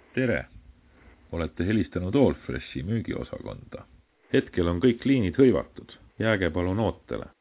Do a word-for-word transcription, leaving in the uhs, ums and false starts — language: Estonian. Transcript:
Tere! Olete helistanud Allfreshi müügiosakonda. Hetkel on kõik liinid hõivatud. Jääge palun ootele.